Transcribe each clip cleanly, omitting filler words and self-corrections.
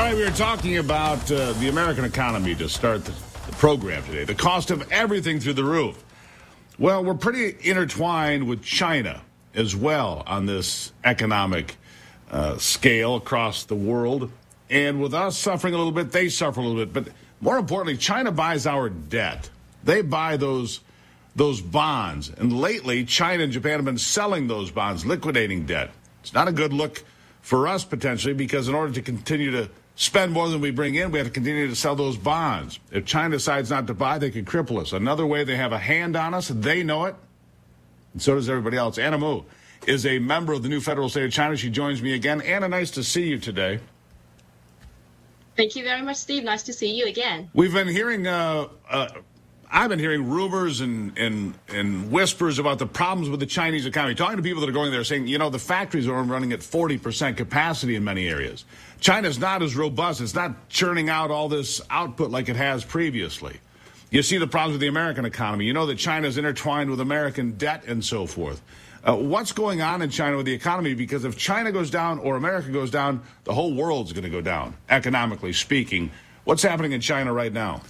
right, we were talking about the American economy to start the program today. The cost of everything through the roof. Well, we're pretty intertwined with China as well on this economic scale across the world. And with us suffering a little bit, they suffer a little bit. But more importantly, China buys our debt. They buy those bonds. And lately, China and Japan have been selling those bonds, liquidating debt. It's not a good look for us, potentially, because in order to continue to spend more than we bring in, we have to continue to sell those bonds. If China decides not to buy, they can cripple us. Another way they have a hand on us, they know it, and so does everybody else. Anna Mu is a member of the new federal state of China. She joins me again. Anna, nice to see you today. Thank you very much, Steve. Nice to see you again. We've been hearing, I've been hearing rumors and whispers about the problems with the Chinese economy. Talking to people that are going there saying, the factories are running at 40% capacity in many areas. China's not as robust. It's not churning out all this output like it has previously. You see the problems with the American economy. You know that China's intertwined with American debt and so forth. What's going on in China with the economy? Because if China goes down or America goes down, the whole world's going to go down, economically speaking. What's happening in China right now?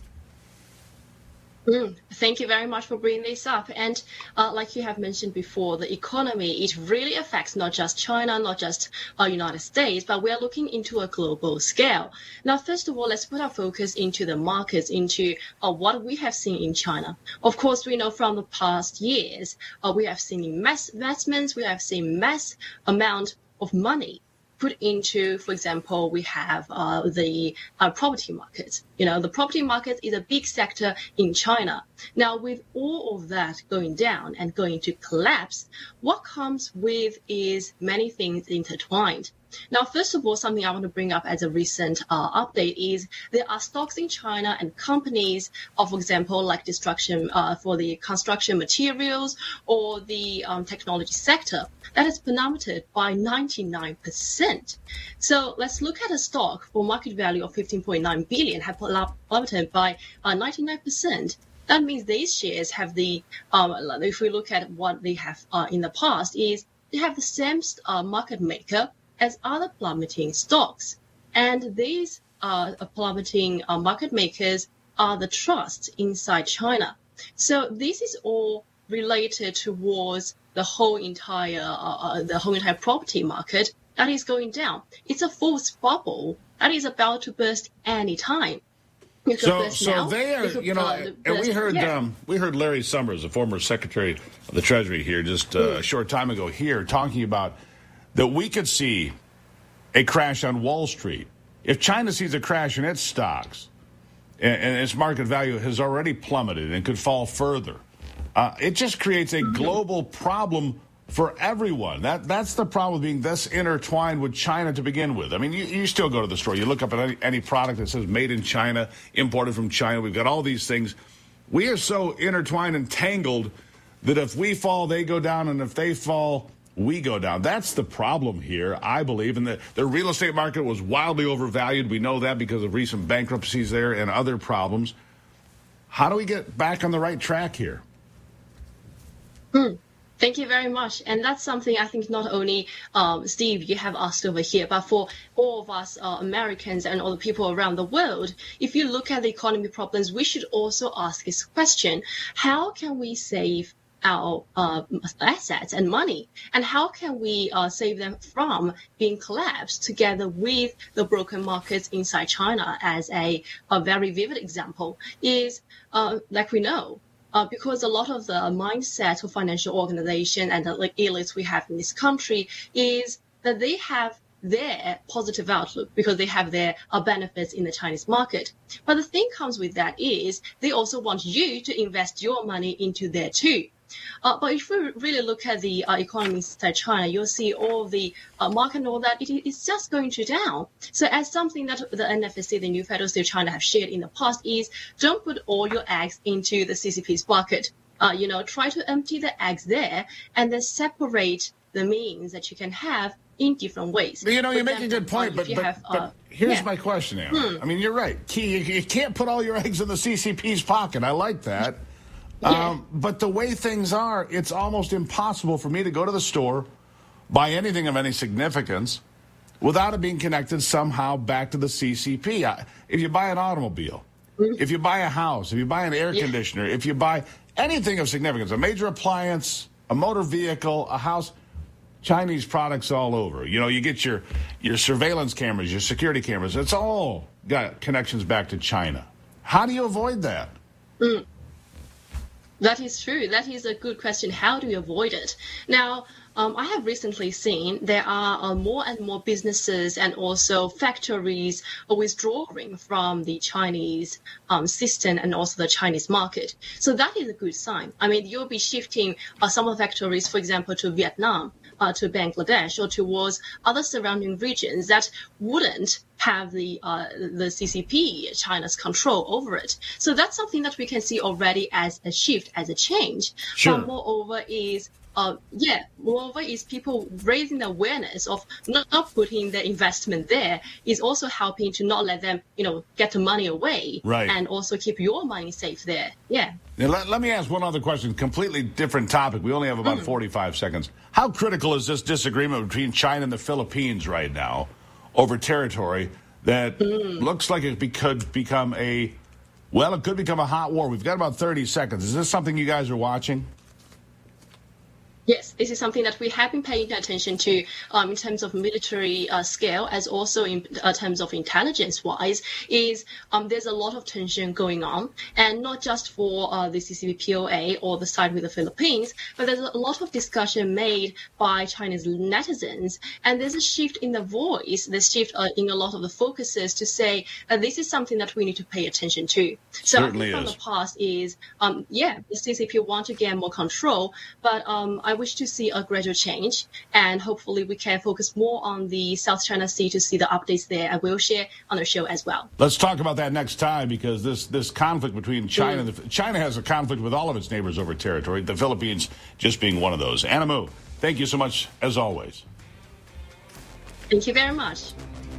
Thank you very much for bringing this up. And like you have mentioned before, the economy, it really affects not just China, not just United States, but we are looking into a global scale. Now, first of all, let's put our focus into the markets, into what we have seen in China. Of course, we know from the past years, we have seen mass investments, we have seen mass amount of money put into, for example, we have the property market. The property market is a big sector in China. Now, with all of that going down and going to collapse, what comes with is many things intertwined. Now, first of all, something I want to bring up as a recent update is there are stocks in China and companies, for example, like destruction for the construction materials or the technology sector that has plummeted by 99%. So let's look at a stock for market value of 15.9 billion have plummeted by 99%. That means these shares have the, if we look at what they have in the past, is they have the same market maker as other plummeting stocks. And these plummeting market makers are the trusts inside China. So this is all related towards the whole entire property market that is going down. It's a false bubble that is about to burst any time. So they are, and we heard Larry Summers, the former Secretary of the Treasury here, just a short time ago here, talking about that we could see a crash on Wall Street. If China sees a crash in its stocks and its market value has already plummeted and could fall further, it just creates a global problem for everyone. That's the problem with being this intertwined with China to begin with. I mean, you still go to the store. You look up at any product that says made in China, imported from China. We've got all these things. We are so intertwined and tangled that if we fall, they go down, and if they fall, we go down. That's the problem here, I believe. And the real estate market was wildly overvalued. We know that because of recent bankruptcies there and other problems. How do we get back on the right track here? Thank you very much. And that's something I think not only, Steve, you have asked over here, but for all of us Americans and all the people around the world, if you look at the economy problems, we should also ask this question: how can we save our assets and money? And how can we save them from being collapsed together with the broken markets inside China? As a very vivid example is, like we know, because a lot of the mindset of financial organization and the elites we have in this country is that they have their positive outlook because they have their benefits in the Chinese market. But the thing comes with that is they also want you to invest your money into there too. But if we really look at the economy inside China, you'll see all the market and all that, it's just going to down. So as something that the NFSC, the new federal state of China, have shared in the past is don't put all your eggs into the CCP's bucket. Try to empty the eggs there and then separate the means that you can have in different ways. You make a good point, but here's my question, Anna. I mean, you're right. You can't put all your eggs in the CCP's pocket. I like that. Yeah. But the way things are, it's almost impossible for me to go to the store, buy anything of any significance, without it being connected somehow back to the CCP. If you buy an automobile, if you buy a house, if you buy an air conditioner, if you buy anything of significance, a major appliance, a motor vehicle, a house, Chinese products all over. You know, you get your surveillance cameras, your security cameras. It's all got connections back to China. How do you avoid that? That is true. That is a good question. How do you avoid it? Now, I have recently seen there are more and more businesses and also factories withdrawing from the Chinese system and also the Chinese market. So that is a good sign. I mean, you'll be shifting some of the factories, for example, to Vietnam, to Bangladesh, or towards other surrounding regions that wouldn't have the CCP, China's control over it. So that's something that we can see already as a shift, as a change. Sure. But moreover is people raising the awareness of not putting their investment there is also helping to not let them, get the money away. Right. And also keep your money safe there. Yeah. Now, let me ask one other question, completely different topic. We only have about 45 seconds. How critical is this disagreement between China and the Philippines right now over territory that looks like it could become a hot war? We've got about 30 seconds. Is this something you guys are watching? Yes, this is something that we have been paying attention to in terms of military scale, as also in terms of intelligence-wise, is there's a lot of tension going on, and not just for the CCP-POA or the side with the Philippines, but there's a lot of discussion made by Chinese netizens, and there's a shift in the voice, there's shift in a lot of the focuses to say this is something that we need to pay attention to. So Certainly I think from the past is, the CCP want to gain more control, but I wish to see a gradual change, and hopefully we can focus more on the South China Sea to see the updates there. I will share on the show as well. Let's talk about that next time, because this conflict between China and China has a conflict with all of its neighbors over territory, the Philippines just being one of those. Anna Mu, thank you so much, as always. Thank you very much.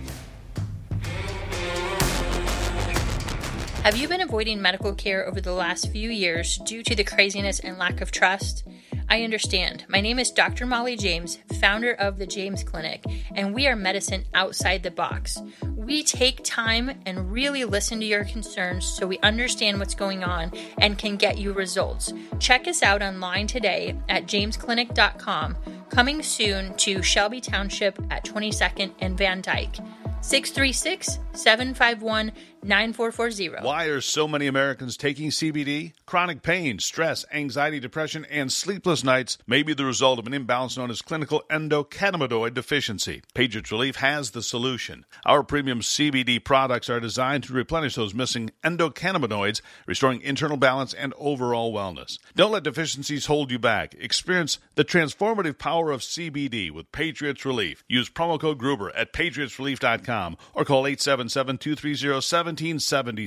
Have you been avoiding medical care over the last few years due to the craziness and lack of trust? I understand. My name is Dr. Molly James, founder of the James Clinic, and we are medicine outside the box. We take time and really listen to your concerns so we understand what's going on and can get you results. Check us out online today at jamesclinic.com. Coming soon to Shelby Township at 22nd and Van Dyke. 636-751-9440. Why are so many Americans taking CBD? Chronic pain, stress, anxiety, depression, and sleepless nights may be the result of an imbalance known as clinical endocannabinoid deficiency. Patriots Relief has the solution. Our premium CBD products are designed to replenish those missing endocannabinoids, restoring internal balance and overall wellness. Don't let deficiencies hold you back. Experience the transformative power of CBD with Patriots Relief. Use promo code Gruber at patriotsrelief.com or call 877-230-1777.